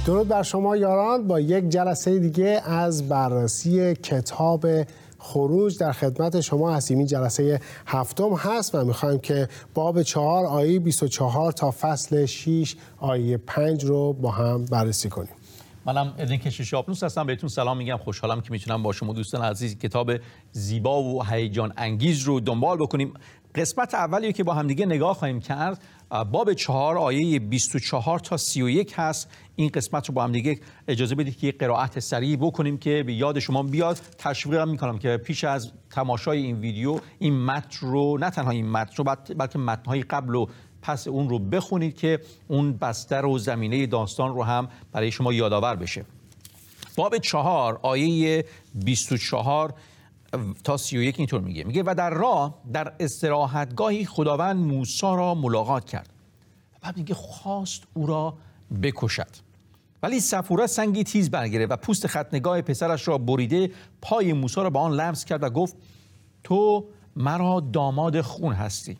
درود بر شما یاران، با یک جلسه دیگه از بررسی کتاب خروج در خدمت شما هستیم. این جلسه هفتم هست و میخوایم که باب 4 آیه 24 تا فصل 6 آیه 5 رو با هم بررسی کنیم. منم ادن کشیش آبنوس هستم، بهتون سلام میگم. خوشحالم که میتونم با شما دوستان عزیز کتاب زیبا و هیجان انگیز رو دنبال بکنیم. قسمت اولی که با هم دیگه نگاه خواهیم کرد باب 4 آیه 24 تا 31 هست. این قسمت رو با هم دیگه اجازه بدید که یک قرائت سریع بکنیم که به یاد شما بیاد. تشویقم میکنم که پیش از تماشای این ویدیو این متن رو، نه تنها این متن رو بلکه متن‌های قبل و پس اون رو بخونید که اون بستر و زمینه داستان رو هم برای شما یادآور بشه. باب 4 آیه 24 تا 31 اینطور میگه و در راه در استراحتگاهی خداوند موسی را ملاقات کرد و بعد میگه خواست او را بکشد، ولی صفوره سنگی تیز برگرفت و پوست ختنگاه پسرش را بریده پای موسی را به آن لمس کرد و گفت تو مرا داماد خون هستی.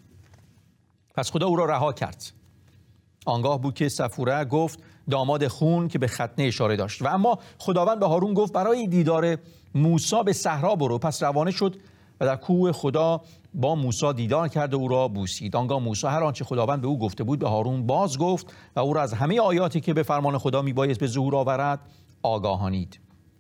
پس خدا او را رها کرد. آنگاه بود که صفوره گفت داماد خون که به ختنه اشاره داشت. و اما خداوند به هارون گفت برای دیدار موسی به صحرا برو. پس روانه شد و در کوه خدا با موسی دیدار کرد و او را بوسید. آنگاه موسی هر آنچه خداوند به او گفته بود به هارون باز گفت و او را از همه آیاتی که به فرمان خدا میبایست به ظهور آورد آگاهانید.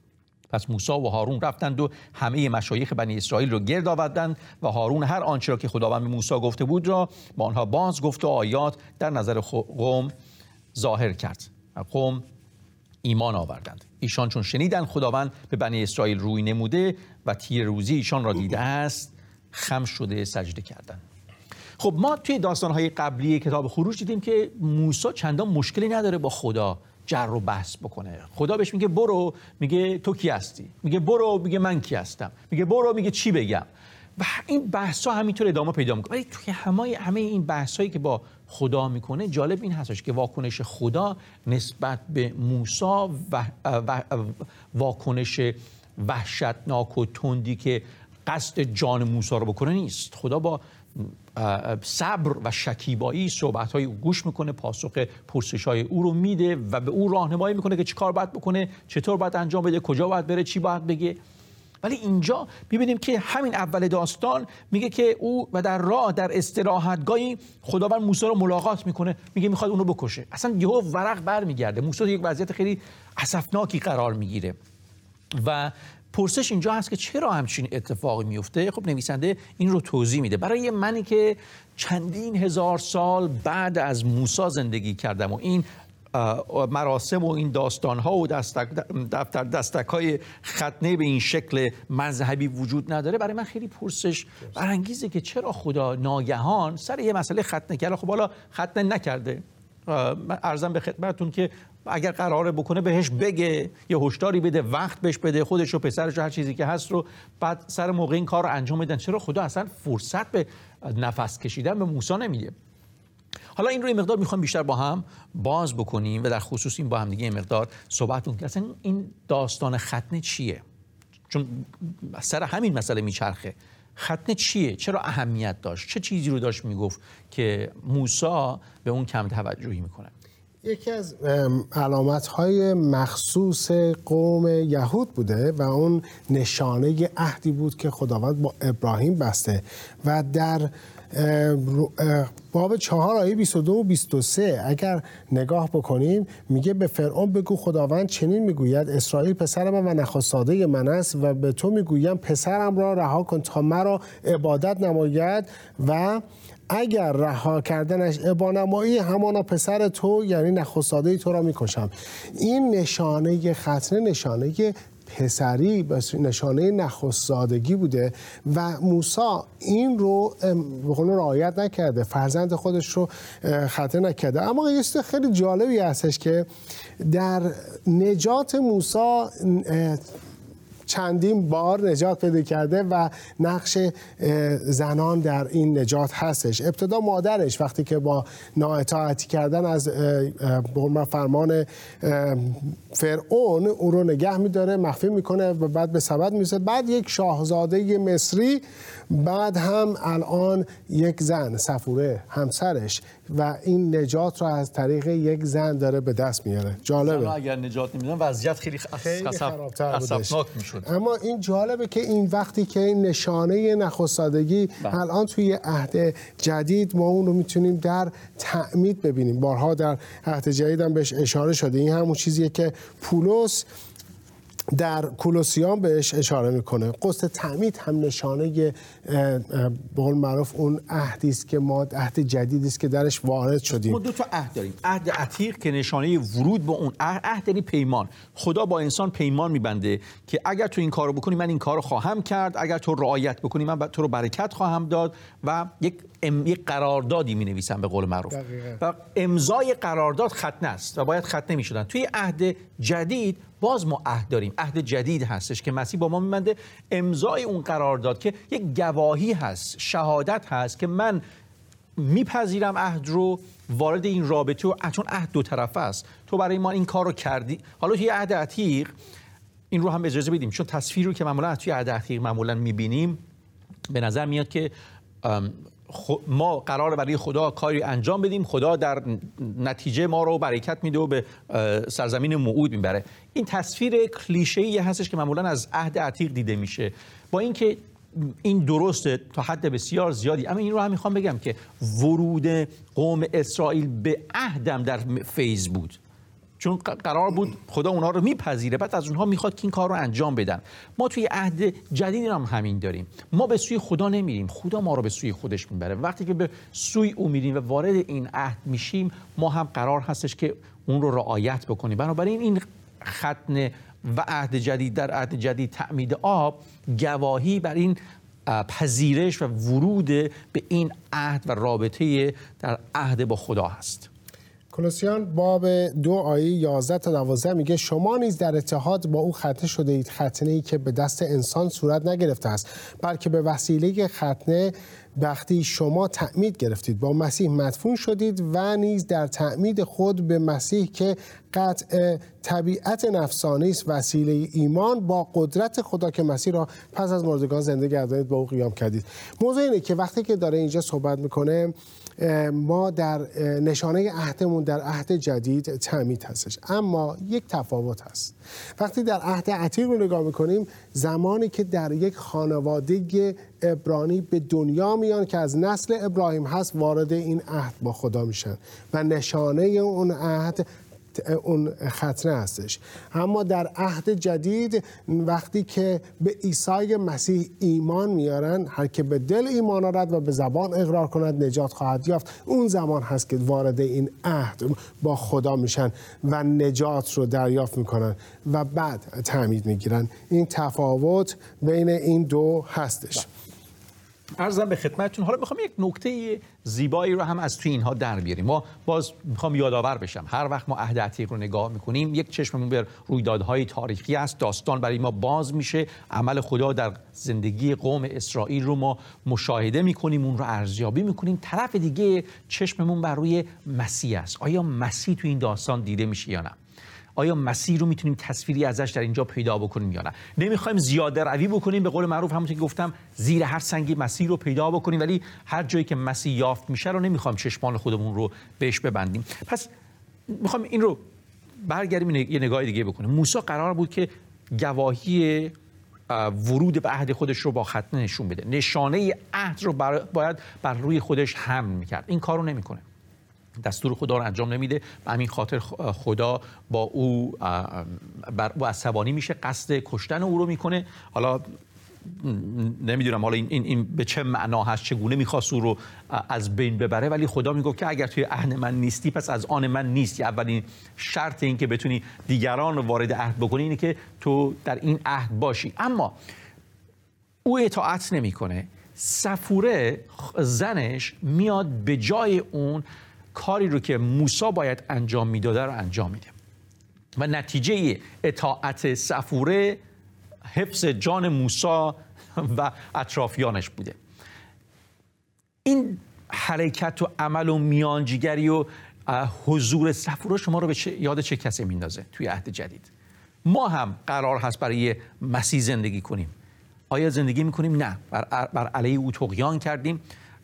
پس موسی و هارون رفتند و همه مشایخ بنی اسرائیل را گرد آوردند و هارون هر آنچه را که خداوند به موسی گفته بود را با آنها باز گفت و آیات در نظر قوم ظاهر کرد و قوم ایمان آوردند. ایشان چون شنیدند خداوند به بنی اسرائیل روی نموده و تیر روزی ایشان را دیده است خم شده سجده کردند. خب ما توی داستان‌های قبلی کتاب خروج دیدیم که موسی چندان مشکلی نداره با خدا جر و بحث بکنه. خدا بهش میگه برو، میگه تو کی هستی؟ میگه برو، میگه من کی هستم؟ میگه برو، میگه چی بگم؟ و این بحث‌ها همینطور ادامه پیدا میکنه. ولی توی همه این بحث‌هایی که با خدا میکنه جالب این هستش که واکنش خدا نسبت به موسی و واکنش وحشتناک و تندی که قصد جان موسی رو بکنه نیست. خدا با صبر و شکیبایی صحبت‌های او گوش میکنه، پاسخ پرسش‌های او رو میده و به او راهنمایی میکنه که چه کار باید بکنه، چطور باید انجام بده، کجا باید بره، چی باید بگه. ولی اینجا می‌بینیم که همین اول داستان میگه که او و در راه در استراحتگاهی خداوند موسی رو ملاقات میکنه، میگه میخواد اونو بکشه. اصلا یهو ورق برمیگرده، موسی یک وضعیت خیلی اسفناکی قرار میگیره و پرسش اینجا هست که چرا همچین اتفاقی میفته. خب نویسنده این رو توضیح میده. برای منی که چندین هزار سال بعد از موسی زندگی کردم و این مراسم و این داستان‌ها و دستک‌های ختنه به این شکل مذهبی وجود نداره، برای من خیلی پرسش برانگیزه که چرا خدا ناگهان سر یه مسئله ختنه کرده. خب حالا ختنه نکرده، من عرضم به خدمتتون که اگر قراره بکنه بهش بگه، یه هشداری بده، وقت بهش بده، خودش و پسرش و هر چیزی که هست رو بعد سر موقع این کار رو انجام بدن. چرا خدا اصلا فرصت به نفس کشیدن به موسی نمیده؟ حالا این رو یه مقدار میخوام بیشتر با هم باز بکنیم و در خصوص این با هم دیگه یه مقدار صحبت کنیم که اصلا این داستان ختنه چیه، چون سر همین مسئله میچرخه. ختنه چیه؟ چرا اهمیت داشت؟ چه چیزی رو داشت میگفت که موسی به اون کم توجهی میکنه؟ یکی از علامت‌های مخصوص قوم یهود بوده و اون نشانه عهدی بود که خداوند با ابراهیم بسته و در باب 4 آیه 22 و 23 اگر نگاه بکنیم میگه به فرعون بگو خداوند چنین میگوید اسرائیل پسر من و نخستاده من است و به تو میگویم پسرم را رها کن تا مرا عبادت نماید و اگر رها کردنش عبادت‌نمایی همانا پسر تو یعنی نخستاده تو را میکشم. این نشانه ختنه نشانه پسری، نشانه نخستادگی بوده و موسی این رو رعایت نکرده، فرزند خودش رو ختنه نکرده. اما یه چیز خیلی جالبی هستش که در نجات موسی چندین بار نجات پیدا کرده و نقش زنان در این نجات هستش. ابتدا مادرش وقتی که با نااطاعتی کردن از فرمان فرعون او رو نگه میداره، مخفی میکنه و بعد به سبد میرسه، بعد یک شاهزاده مصری، بعد هم الان یک زن صفوره همسرش و این نجات رو از طریق یک زن داره به دست میاره. جالبه. اگر نجات نمیدن وضعیت خیلی خطرناک میشد. اما این جالبه که این وقتی که این نشانه نخستادگی الان توی عهد جدید ما اون رو میتونیم در تعمید ببینیم. بارها در عهد جدید هم بهش اشاره شده. این همون چیزیه که پولس در کولوسیان بهش اشاره میکنه. قصد تعمید هم نشانه به قول معروف اون عهدی است که ما عهد جدیدی است که درش وارد شدیم. ما دو تا عهد داریم. عهد عتیق که نشانه ورود به اون عهد یعنی پیمان. خدا با انسان پیمان میبنده که اگر تو این کارو بکنی من این کارو خواهم کرد، اگر تو رعایت بکنی من تو رو برکت خواهم داد و یک قراردادی می‌نویسن به قول معروف. و امضای قرارداد ختنه است و باید ختنه می‌شدن. توی عهد جدید باز ما عهد داریم. عهد جدید هستش که مسیح با ما می‌بنده امضای اون قرارداد که یک گواهی هست، شهادت هست که من میپذیرم عهد رو، وارد این رابطه و چون عهد دو طرفه است. تو برای ما این کار رو کردی. حالا توی عهد عتیق این رو هم اجازه بدیم چون تصویری رو که معمولا توی عهد عتیق معمولا می‌بینیم به نظر میاد که ما قراره برای خدا کاری انجام بدیم، خدا در نتیجه ما رو برکت میده و به سرزمین موعود میبره. این تصویر کلیشه‌ای هستش که معمولا از عهد عتیق دیده میشه. با اینکه این درسته تا حد بسیار زیادی، اما این رو هم میخوام بگم که ورود قوم اسرائیل به عهدم در فیض بود، چون قرار بود خدا اونها رو میپذیره، بعد از اونها میخواد که این کار رو انجام بدن. ما توی عهد جدید هم همین داریم. ما به سوی خدا نمیریم، خدا ما رو به سوی خودش میبره. وقتی که به سوی او میریم و وارد این عهد میشیم ما هم قرار هستش که اون رو رعایت بکنیم. بنابراین این ختنه و عهد جدید در عهد جدید تعمید آب گواهی بر این پذیرش و ورود به این عهد و رابطه در عهد با خدا هست. کولوسیان باب 2 آیه 11 تا 12 میگه شما نیز در اتحاد با او ختنه شده اید، ختنه‌ای که به دست انسان صورت نگرفته است، بلکه به وسیله ختنه وقتی شما تعمید گرفتید با مسیح مدفون شدید و نیز در تعمید خود به مسیح که قطع طبیعت نفسانی است وسیله ایمان با قدرت خدا که مسیح را پس از مردگان زنده گردانید با او قیام کردید. موضوع اینه که وقتی که داره اینجا صحبت میکنه ما در نشانه عهدمون در عهد جدید تعمید هستش، اما یک تفاوت هست. وقتی در عهد عتیق رو نگاه میکنیم زمانی که در یک خانواده عبرانی به دنیا میان که از نسل ابراهیم هست وارد این عهد با خدا میشن و نشانه اون عهد اون ختنه هستش. اما در عهد جدید وقتی که به عیسی مسیح ایمان میارن، هر که به دل ایمان آورد و به زبان اقرار کند نجات خواهد یافت. اون زمان هست که وارد این عهد با خدا میشن و نجات رو دریافت میکنن و بعد تعمید میگیرن. این تفاوت بین این دو هستش. عرضم به خدمتتون حالا میخوام یک نکته زیبایی رو هم از توی اینها در بیاریم. ما باز میخوام یادآور بشم هر وقت ما عهد عتیق رو نگاه میکنیم یک چشممون به رویدادهای تاریخی است، داستان برای ما باز میشه، عمل خدا در زندگی قوم اسرائیل رو ما مشاهده میکنیم، اون رو ارزیابی میکنیم. طرف دیگه چشممون بر روی مسیح است. آیا مسیح تو این داستان دیده میشه یا نه؟ آیا مسیح رو میتونیم تصویری ازش در اینجا پیدا بکنیم یا نه؟ نمیخوایم زیاده روی بکنیم، به قول معروف همونطور که گفتم زیر هر سنگی مسیح رو پیدا بکنیم، ولی هر جایی که مسیح یافت میشه رو نمیخوایم چشمان خودمون رو بهش ببندیم. پس میخوایم این رو برگردیم یه نگاه دیگه بکنیم. موسی قرار بود که گواهی ورود به عهد خودش رو با ختنه نشون بده، نشانه عهد رو باید بر روی خودش حمل میکرد. این کارو نمیکنه، دستور خدا رو انجام نمیده. به همین خاطر خدا با او با عصبانی میشه، قصد کشتن او رو میکنه. حالا نمیدونم حالا این به چه معنا هست، چگونه میخواست او رو از بین ببره، ولی خدا میگه که اگر توی عهد من نیستی پس از آن من نیستی. اولین شرط این که بتونی دیگران رو وارد عهد بکنی اینه که تو در این عهد باشی. اما او اطاعت نمیکنه. صفوره زنش میاد به جای اون کاری رو که موسی باید انجام میداده رو انجام میده و نتیجه اطاعت صفوره حفظ جان موسی و اطرافیانش بوده. این حرکت و عمل و میانجیگری و حضور صفوره شما رو به یاد چه کسی میندازه توی عهد جدید؟ ما هم قرار هست برای مسیح زندگی کنیم. آیا زندگی میکنیم؟ نه، بر علیه او طغیان کردیم.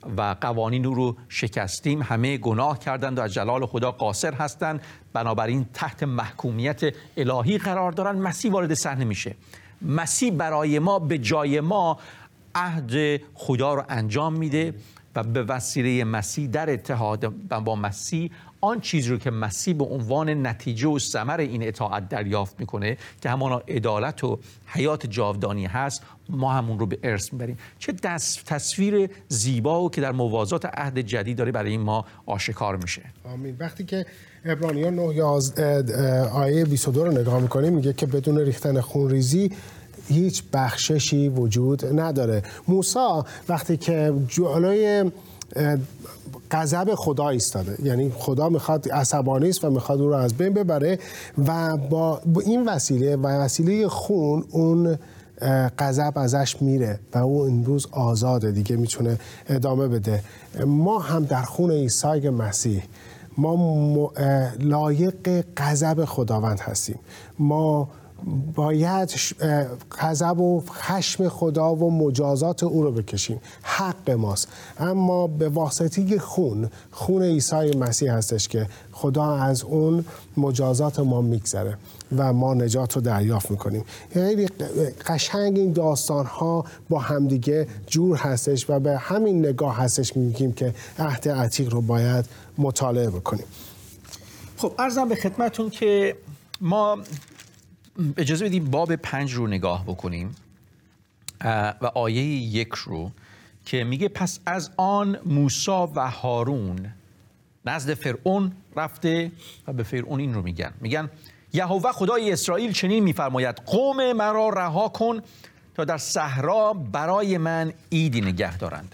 و قوانین رو شکستیم، همه گناه کردند و از جلال خدا قاصر هستند، بنابراین تحت محکومیت الهی قرار دارن. مسیح وارد صحنه میشه. مسیح برای ما به جای ما عهد خدا رو انجام میده و به وسیله مسیح در اتحاد با مسیح آن چیزی رو که مسیح به عنوان نتیجه و ثمر این اطاعت دریافت میکنه که همانا عدالت و حیات جاودانی هست، ما همون رو به ارث میبریم. چه تصویر زیبا و که در موازات عهد جدید داره برای ما آشکار میشه. آمین. وقتی که عبرانیان 9 آیه 22 رو نگاه میکنیم میگه که بدون ریختن خونریزی هیچ بخششی وجود نداره. موسی وقتی که جلوی غضب خدا ایستاده، یعنی خدا میخواد، عصبانی است و میخواد او رو از بین ببره و با این وسیله خون اون غضب ازش میره و او امروز آزاده، دیگه میتونه ادامه بده. ما هم در خون عیسی مسیح ما لایق غضب خداوند هستیم. ما باید غضب و خشم خدا و مجازات او رو بکشیم، حق ماست. اما به واسطه خون عیسی مسیح هستش که خدا از اون مجازات ما میگذره و ما نجات رو دریافت میکنیم. یعنی قشنگ این داستان ها با همدیگه جور هستش و به همین نگاه هستش میگیم که عهد عتیق رو باید مطالعه بکنیم. خب عرضم به خدمتون که ما اجازه بدیم باب 5 رو نگاه بکنیم و آیه 1 رو که میگه پس از آن موسی و هارون نزد فرعون رفته و به فرعون این رو میگن یهوه خدای اسرائیل چنین میفرماید قوم مرا رها کن تا در صحرا برای من عیدی نگه دارند.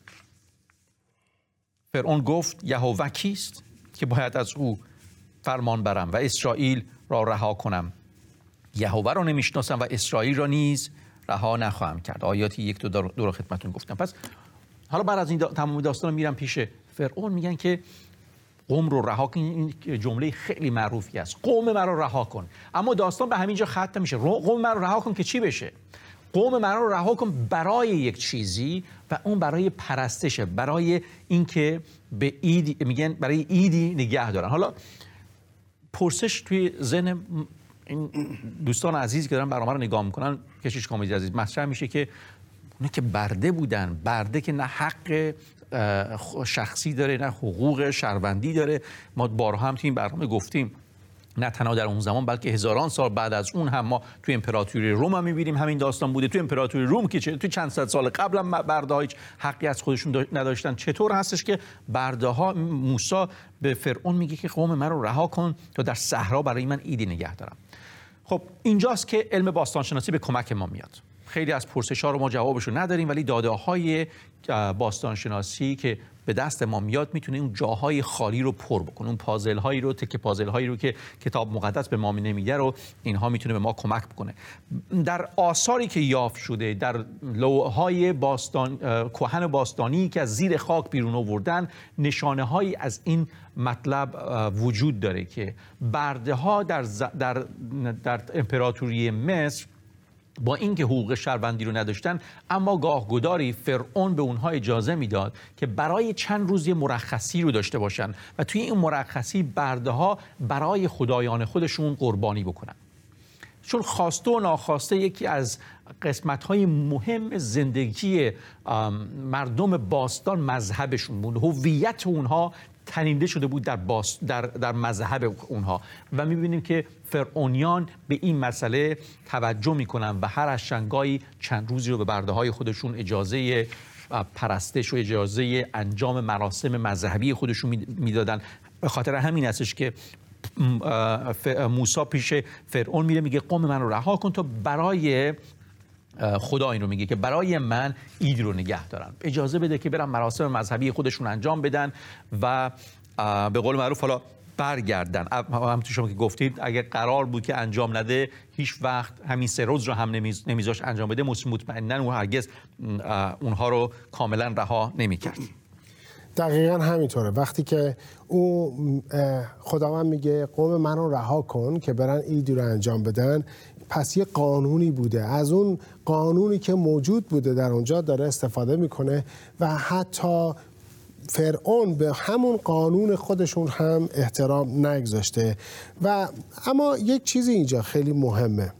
فرعون گفت یهوه کیست که باید از او فرمان برم و اسرائیل را رها کنم؟ یهوه را نمیشناسم و اسرائیل را نیز رها نخواهم کرد. آیاتی 1 تا 2 رو خدمتتون گفتم. پس حالا بعد از این تمام داستان میرم پیش فرعون، میگن که قوم رو رها کن. این جمله خیلی معروفی است، قوم مرا رها کن. اما داستان به همین جا ختم میشه. قوم مرا رها کن که چی بشه؟ قوم مرا رو رها کن برای یک چیزی و اون برای پرستشه، برای اینکه به عید، میگن برای عیدی نگه دارن. حالا پرسش توی ذهن این دوستان عزیزی که دارن برنامه رو نگاه میکنن، کشیش کامیز عزیز، مطرح میشه که اونا که برده بودن، برده که نه حق شخصی داره نه حقوق شهروندی داره. ما بارها هم توی این برنامه گفتیم نه تنها در اون زمان بلکه هزاران سال بعد از اون هم ما توی امپراتوری روم هم می‌بینیم همین داستان بوده. توی امپراتوری روم که توی چند صد سال قبل هم برده‌ها هیچ حقی از خودشون نداشتن. چطور هستش که برده‌ها، موسی به فرعون میگه که قوم من رو رها کن تا در صحرا برای من عیدی نگه دارم. خب اینجاست که علم باستانشناسی به کمک ما میاد. خیلی از پرسش‌ها رو ما جوابشو نداریم، ولی داده‌های باستانشناسی که به دست ما میاد میتونه اون جاهای خالی رو پر بکنه، اون پازل‌هایی رو، تکه پازل‌هایی رو که کتاب مقدس به ما نمیده رو اینها میتونه به ما کمک بکنه. در آثاری که یافت شده، در لوح‌های کهن باستانی که از زیر خاک بیرون آوردن، نشانه‌هایی از این مطلب وجود داره که برده‌ها در امپراتوری مصر با اینکه حقوق شهروندی رو نداشتن، اما گاهگداری فرعون به اونها اجازه میداد که برای چند روز مرخصی رو داشته باشن و توی این مرخصی برده‌ها برای خدایان خودشون قربانی بکنن. چون خواسته و ناخواسته یکی از قسمت‌های مهم زندگی مردم باستان مذهبشون بود. هویت اونها تنیده شده بود در مذهب اونها و می‌بینیم که فرعونیان به این مسئله توجه می‌کنن و هر از شنگایی چند روزی رو به برده‌های خودشون اجازه پرستش و اجازه انجام مراسم مذهبی خودشون میدادن. به خاطر همین هستش که موسی پیش فرعون میره، میگه قوم من رو رها کن تا برای خدا این رو میگه که برای من عید رو نگه دارن، اجازه بده که برن مراسم مذهبی خودشون انجام بدن و به قول معروف حالا برگردن. همونطور شما که گفتید اگر قرار بود که انجام نده، هیچ وقت همین 3 روز رو هم نمیذاش انجام بده، مطمئناً و هرگز اونها رو کاملا رها نمیکرد. دقیقاً همینطوره. وقتی که خداوند میگه قوم من رو رها کن که برن عیدی رو انجام بدن، پس یه قانونی بوده، از اون قانونی که موجود بوده در اونجا داره استفاده میکنه و حتی فرعون به همون قانون خودشون هم احترام نگذاشته. و اما یک چیزی اینجا خیلی مهمه،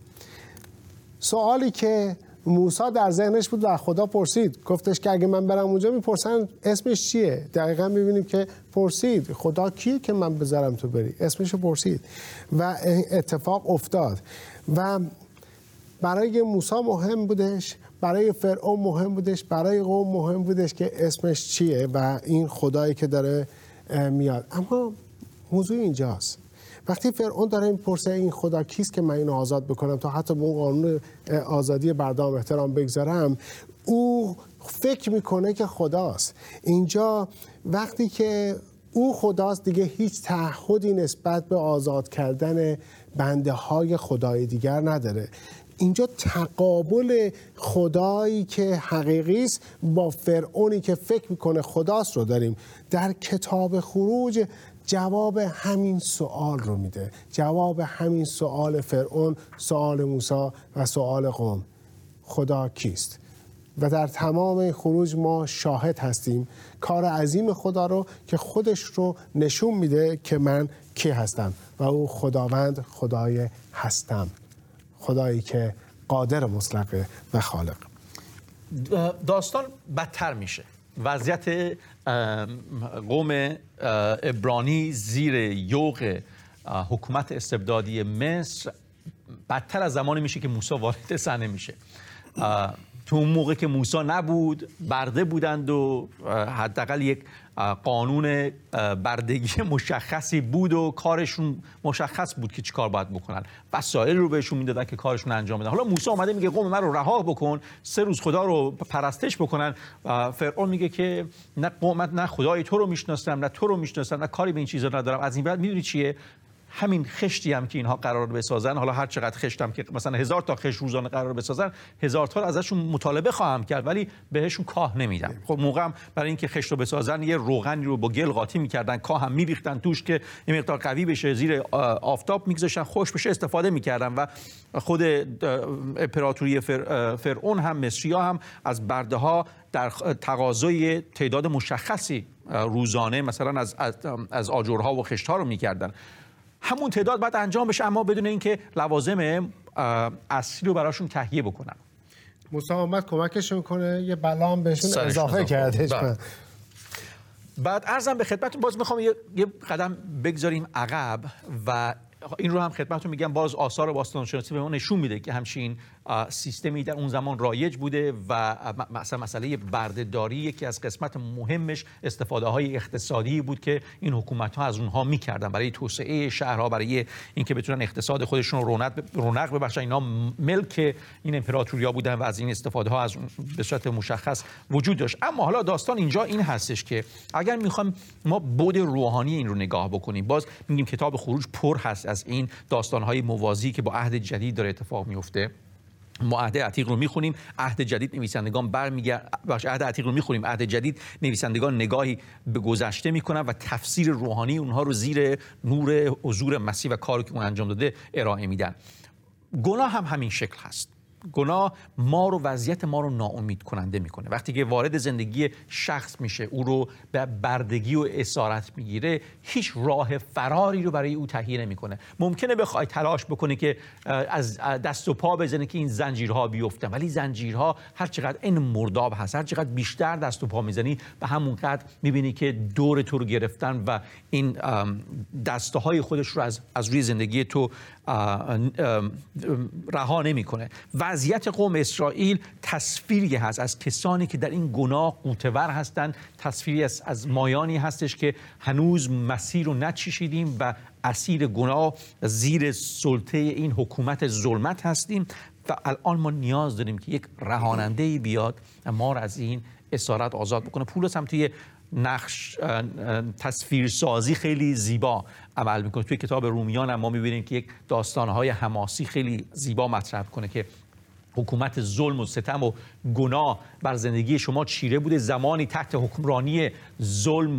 سوالی که موسی در ذهنش بود و خدا پرسید، گفتش که اگه من برم اونجا میپرسن اسمش چیه؟ دقیقا میبینیم که پرسید خدا کیه که من بذارم تو بری، اسمش پرسید و اتفاق افتاد. و برای موسی مهم بودش، برای فرعون مهم بودش، برای قوم مهم بودش که اسمش چیه و این خدایی که داره میاد. اما موضوع اینجاست، وقتی فرعون داره میپرسه این خدا کیست که من اینو آزاد بکنم تا حتی به اون قانون آزادی بردام احترام بگذارم، او فکر میکنه که خداست. اینجا وقتی که او خداست دیگه هیچ تعهدی نسبت به آزاد کردن بنده های خدای دیگر نداره. اینجا تقابل خدایی که حقیقی است با فرعونی که فکر میکنه خداست رو داریم. در کتاب خروج جواب همین سوال رو میده، جواب همین سوال فرعون، سوال موسی و سوال قوم، خدا کیست؟ و در تمام خروج ما شاهد هستیم کار عظیم خدا رو که خودش رو نشون میده که من کی هستم و او خداوند، خدای هستم، خدایی که قادر مطلقه و خالق. داستان بدتر میشه، وضعیت قوم عبرانی زیر یوغ حکومت استبدادی مصر بدتر از زمانی میشه که موسی وارد صحنه میشه. تو اون موقع که موسی نبود، برده بودند و حداقل یک قانون بردگی مشخصی بود و کارشون مشخص بود که چی کار باید بکنن، وسایل رو بهشون میدادن که کارشون انجام بدن. حالا موسی اومده میگه قوم من رو رها بکن، 3 روز خدا رو پرستش بکنن. فرعون میگه که نه قومت، نه خدای تو رو میشناسم، نه تو رو میشناسم، نه کاری به این چیزا ندارم. از این بعد میدونی چیه؟ همین خشتی هم که اینها قرار بسازن، حالا هر چقدر خشتم که مثلا 1000 تا خشت روزانه قرار بسازن، 1000 تا ازشون مطالبه خواهم کرد ولی بهشون کاه نمیدم. خب موقع هم برای اینکه خشت رو بسازن یه روغنی رو با گل قاطی میکردن، کاه هم میریختن توش که این مقدار قوی بشه، زیر آفتاب میگذاشتن خوش بشه استفاده میکردن. و خود امپراتوری فرعون هم، مصری‌ها هم از برده ها در تقاضای تعداد مشخصی روزانه مثلا از آجرها و خشت‌ها رو میکردن. همون تعداد باید انجام بشه اما بدون اینکه لوازم اصلی رو براشون تهیه بکنن. موسی اومد کمکشون کنه، یه بلا هم بهشون اضافه کرده. بعد عرضم به خدمتتون، باز میخوام یه قدم بگذاریم عقب و این رو هم خدمتتون میگم، باز آثار باستانشناسی به ما نشون میده که همچین سیستمی در اون زمان رایج بوده و مثلا مسئله بردهداری یکی از قسمت مهمش استفاده های اقتصادی بود که این حکومت ها از اونها میکردن برای توسعه شهرها، برای اینکه بتونن اقتصاد خودشون رو رونق ببخشن. اینا ملک این امپراتوریا بودن و از این استفاده ها از به صورت مشخص وجود داشت. اما حالا داستان اینجا این هستش که اگر میخوایم ما بعد روحانی این رو نگاه بکنیم، باز میگیم کتاب خروج پر هست از این داستان‌های موازی که با عهد جدید داره اتفاق میفته. ما عهد عتیق رو میخونیم، عهد جدید نویسندگان عهد عتیق رو میخونیم، عهد جدید نویسندگان نگاهی به گذشته میکنن و تفسیر روحانی اونها رو زیر نور حضور مسیح و کاری که اون انجام داده ارائه میدن. گناه هم همین شکل هست. گناه ما رو، وضعیت ما رو ناامید کننده میکنه. وقتی که وارد زندگی شخص میشه، او رو به بردگی و اسارت میگیره، هیچ راه فراری رو برای او تهیه نمیکنه. ممکنه بخوای تلاش بکنه که از دست و پا بزنه که این زنجیرها بیفتن، ولی زنجیرها هر چقدر این مرداب هست، هر چقدر بیشتر دست و پا میزنی به همون قدر میبینی که دور تو رو گرفتن و این دسته های خودش رو از روی زندگی تو رها نمیکنه. وضعیت قوم اسرائیل تصویری هست از کسانی که در این گناه غوطه‌ور هستند، تصویری از مایانی هستش که هنوز مسیر رو نچشیدیم و اسیر گناه زیر سلطه این حکومت ظلمت هستیم و الان ما نیاز داریم که یک رهاننده‌ای بیاد و ما رو از این اسارت آزاد بکنه. پولس هم توی نقش تصویرسازی خیلی زیبا عمل میکنه. توی کتاب رومیان هم ما میبینیم که یک داستانهای حماسی خیلی زیبا مطرح کنه که حکومت ظلم و ستم و گناه بر زندگی شما چیره بوده، زمانی تحت حکمرانی ظلم و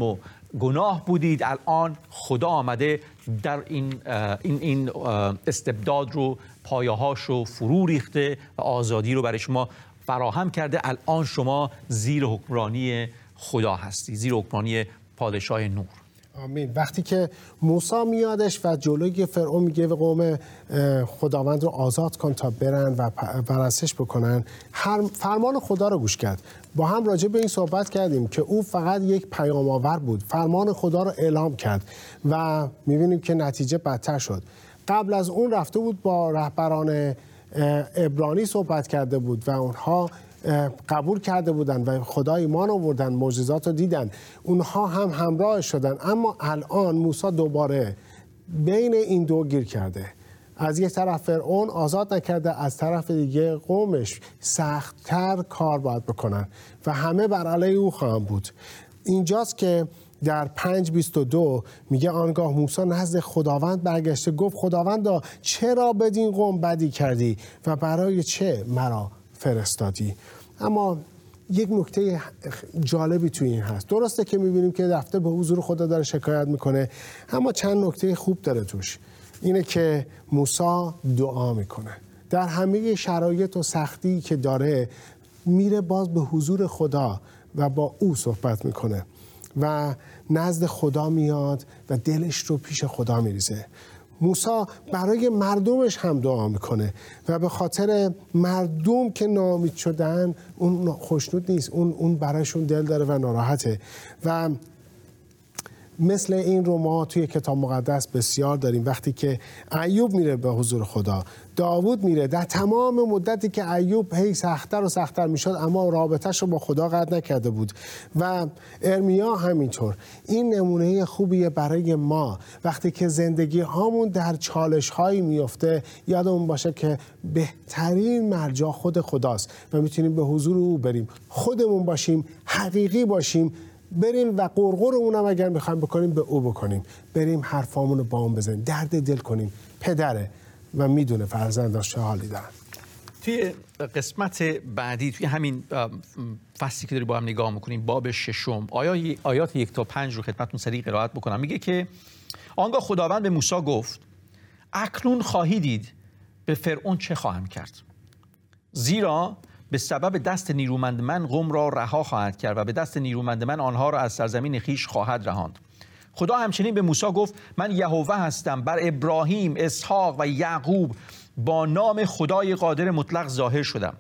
گناه بودید، الان خدا آمده در این استبداد رو، پایه‌هاش رو فرو ریخته و آزادی رو برای شما فراهم کرده. الان شما زیر حکمرانی خدا هستی، زیر حکمرانی پادشاه نور. آمین. وقتی که موسی میادش و جلوی فرعون میگه و قوم خداوند رو آزاد کن تا برن و پرستش بکنن، فرمان خدا رو گوش کرد. با هم راجع به این صحبت کردیم که او فقط یک پیام آور بود، فرمان خدا رو اعلام کرد و میبینیم که نتیجه بدتر شد. قبل از اون رفته بود با رهبران عبرانی صحبت کرده بود و اونها قبول کرده بودن و خدا ایمان آوردن، معجزات رو دیدن، اونها هم همراه شدن. اما الان موسی دوباره بین این دو گیر کرده. از یک طرف فرعون آزاد نکرده، از طرف دیگه قومش سخت‌تر کار باید بکنن و همه بر علیه او خواهند بود. اینجاست که در 5:22 میگه آنگاه موسی نزد خداوند برگشته، گفت خداوندا چرا بدین قوم بدی کردی و برای چه مرا فرستادی؟ اما یک نکته جالبی توی این هست. درسته که میبینیم که رفته به حضور خدا داره شکایت میکنه، اما چند نکته خوب داره توش. اینه که موسی دعا میکنه. در همه شرایط و سختی که داره میره باز به حضور خدا و با او صحبت میکنه و نزد خدا میاد و دلش رو پیش خدا میریزه. موسی برای مردمش هم دعا میکنه و به خاطر مردم که ناامید شدن اون خوشنود نیست، اون برایشون دل داره و ناراحته. و مثل این رو ما توی کتاب مقدس بسیار داریم. وقتی که ایوب میره به حضور خدا، داوود میره، در تمام مدتی که ایوب هی سخت‌تر و سخت‌تر میشد اما رابطه‌اش رو با خدا قطع نکرده بود و ارمیا همینطور. این نمونه خوبیه برای ما وقتی که زندگی هامون در چالش هایی میفته، یادمون باشه که بهترین مرجع خود خداست و میتونیم به حضور او بریم، خودمون باشیم، حقیقی باشیم، بریم و قرقرمون هم اگر میخوایم بکنیم به او بکنیم، بریم حرفامون رو با اون بزنیم، درد دل کنیم. پدره و میدونه فرزنداش چه حالی دارن. توی قسمت بعدی، توی همین فصلی که داری با هم نگاه میکنیم، باب 6، آیات 1 تا 5 رو خدمتتون سریع قرائت بکنم. میگه که آنگاه خداوند به موسی گفت اکنون خواهی دید به فرعون چه خواهم کرد، زیرا به سبب دست نیرومند من قوم را رها خواهد کرد و به دست نیرومند من آنها را از سرزمین خویش خواهد رهاند. خدا همچنین به موسی گفت من یهوه هستم، بر ابراهیم، اسحاق و یعقوب با نام خدای قادر مطلق ظاهر شدم.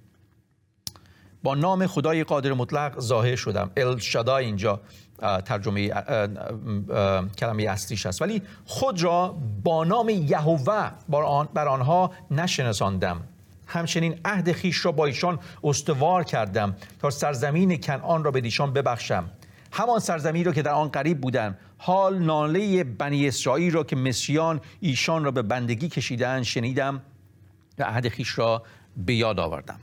با نام خدای قادر مطلق ظاهر شدم. الشدای اینجا ترجمه کلمه اصلیش است، ولی خود را با نام یهوه بر آنها نشناساندم. همچنین عهد خویش را با ایشان استوار کردم تا سرزمین کنعان را به ایشان ببخشم، همان سرزمینی را که در آن غریب بودند. حال ناله بنی اسرائیل را که مصریان ایشان را به بندگی کشیدند شنیدم و عهد خویش را به یاد آوردم.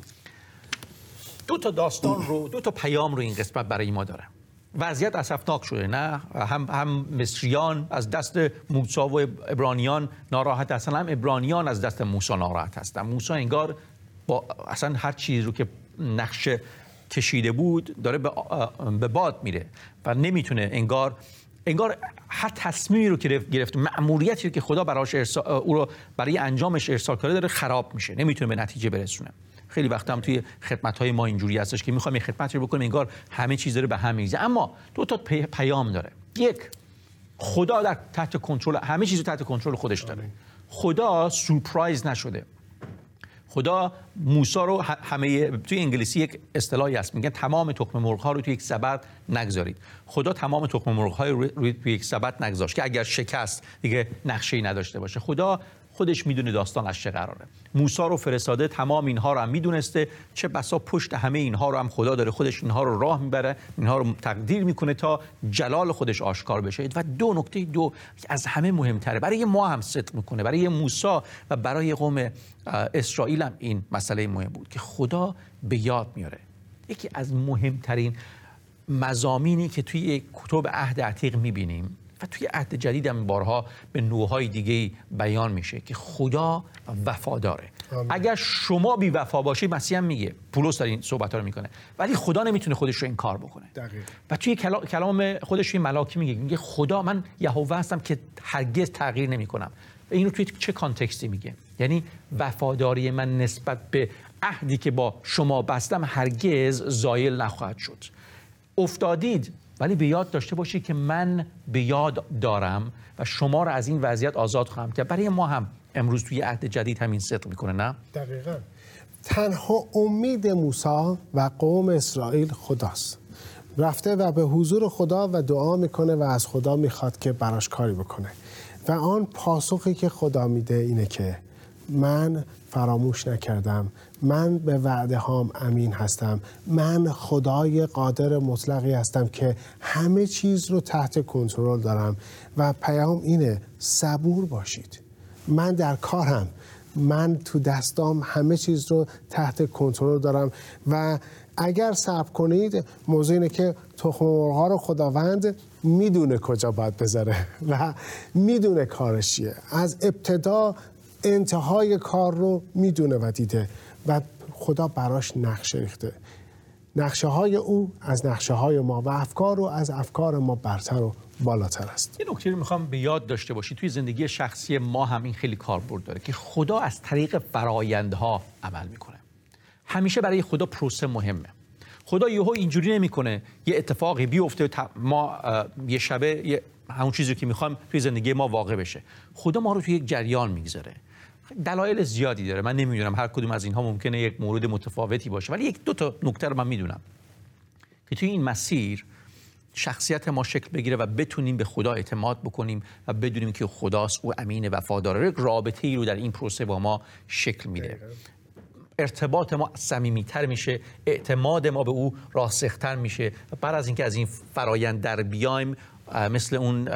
دو تا پیام رو این قسمت برای ما داره. وضعیت اسفناک شده، نه هم مصریان از دست موسی و عبرانیان ناراحت هستن، هم عبرانیان از دست موسی ناراحت هستن. موسی انگار با اصلا هر چیز رو که نقشه کشیده بود داره به باد میره و نمیتونه، انگار هر تصمیمی رو که گرفت، مأموریتی رو که خدا براش او رو برای انجامش ارسال کرده داره خراب میشه، نمیتونه به نتیجه برسونه. خیلی وقت هم توی خدمت‌های ما اینجوری هستش که می‌خوایم یه خدمتی رو بکنیم انگار همه چیز داره به هم می‌ریزه، اما دو تا پیام داره. یک، خدا در تحت کنترل، همه چیز رو تحت کنترل خودش داره. خدا سورپرایز نشده. خدا موسی رو توی انگلیسی یک اصطلاحی هست میگن تمام تخم مرغ‌ها رو توی یک سبد نگذارید. خدا تمام تخم مرغ‌های رو توی یک سبد نگذاشت که اگر شکست دیگه نقشه‌ای نداشته باشه. خدا خودش میدونه داستان از چه قراره. موسی رو فرستاده، تمام اینها رو هم میدونسته، چه بسا پشت همه اینها رو هم خدا داره خودش اینها رو راه میبره، اینها رو تقدیر میکنه تا جلال خودش آشکار بشه. و نکته دو از همه مهمتره، برای ما هم صدق میکنه، برای موسی و برای قوم اسرائیل هم این مسئله مهم بود که خدا به یاد میاره. یکی از مهمترین مضامینی که توی کتب عهد عتیق میبینیم و توی عهد جدید هم بارها به نوع‌های دیگه بیان میشه که خدا وفاداره. اگر شما بی وفا باشید، مسیح هم میگه، پولس در این صحبت‌ها رو میکنه، ولی خدا نمیتونه خودش رو انکار بکنه. دقیق. و توی کلام خودش توی ملاکی میگه خدا، من یهوه هستم که هرگز تغییر نمیکنم. اینو توی چه کانتکستی میگه؟ یعنی وفاداری من نسبت به عهدی که با شما بستم هرگز زایل نخواهد شد. افتادید، ولی به یاد داشته باشید که من به یاد دارم و شما را از این وضعیت آزاد خواهم کرد. برای ما هم امروز توی عهد جدید همین صدق میکنه، نه؟ دقیقاً. تنها امید موسی و قوم اسرائیل خداست. رفته و به حضور خدا و دعا میکنه و از خدا میخواد که براش کاری بکنه و آن پاسخی که خدا میده اینه که من فراموش نکردم، من به وعده هام امین هستم، من خدای قادر مطلقی هستم که همه چیز رو تحت کنترل دارم و پیام اینه صبور باشید، من در کارم، من تو دستام همه چیز رو تحت کنترل دارم و اگر صبر کنید، موضوع اینه که تخم مرغ‌ها رو خداوند میدونه کجا باید بذاره و میدونه کارش چیه، از ابتدا انتهای کار رو میدونه و دیده و خدا براش نقشه ریخته. نقشه های او از نقشه های ما و افکار او از افکار ما برتر و بالاتر است. یه نکته رو میخوام به یاد داشته باشید، توی زندگی شخصی ما هم این خیلی کاربرد داره که خدا از طریق فرایندها عمل میکنه. همیشه برای خدا پروسه مهمه. خدا یهو اینجوری نمیکنه یه اتفاقی بیفته ما یه شبه همون چیزی که میخوایم توی زندگی ما واقع بشه. خدا ما رو توی یک جریان میگذاره. دلایل زیادی داره، من نمیدونم هر کدوم از اینها ممکنه یک مورد متفاوتی باشه، ولی یک دو تا نکته رو من میدونم که توی این مسیر شخصیت ما شکل بگیره و بتونیم به خدا اعتماد بکنیم و بدونیم که خداست، او امین وفاداره. یک رابطه‌ای رو در این پروسه با ما شکل میده. ارتباط ما صمیمیتر میشه، اعتماد ما به او راسختر میشه و بعد از اینکه از این فرایند در بیایم، مثل اون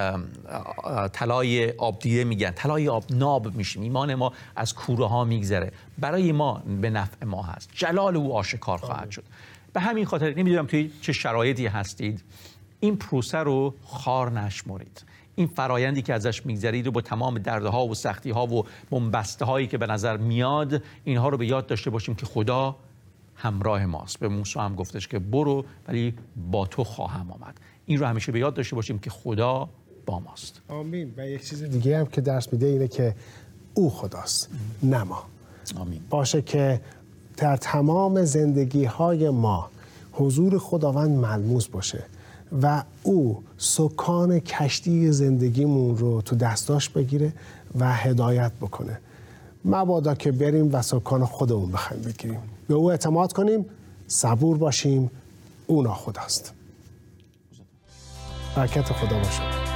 طلای آب دیده میگن، طلای آب ناب میشیم، ایمان ما از کوره ها میگذره، برای ما به نفع ما هست، جلال او آشکار خواهد شد. به همین خاطر نمیدونم توی چه شرایطی هستید، این پروسه رو خار نشمرید. این فرایندی که ازش میگذرید رو با تمام دردها و سختی‌ها و بنبسته هایی که به نظر میاد، اینها رو به یاد داشته باشیم که خدا همراه ماست. به موسی هم گفتش که برو ولی با تو خواهم آمد. این رو همیشه به یاد داشته باشیم که خدا با ماست. آمین. و یک چیز دیگه هم که درس میده اینه که او خداست، نه ما. آمین. باشه که در تمام زندگی های ما حضور خداوند ملموس باشه و او سکان کشتی زندگیمون رو تو دستاش بگیره و هدایت بکنه. مبادا که بریم و سکان خودمون بخوایم بگیریم. به او اعتماد کنیم، صبور باشیم، او ناخداست. برکت خدا باشه.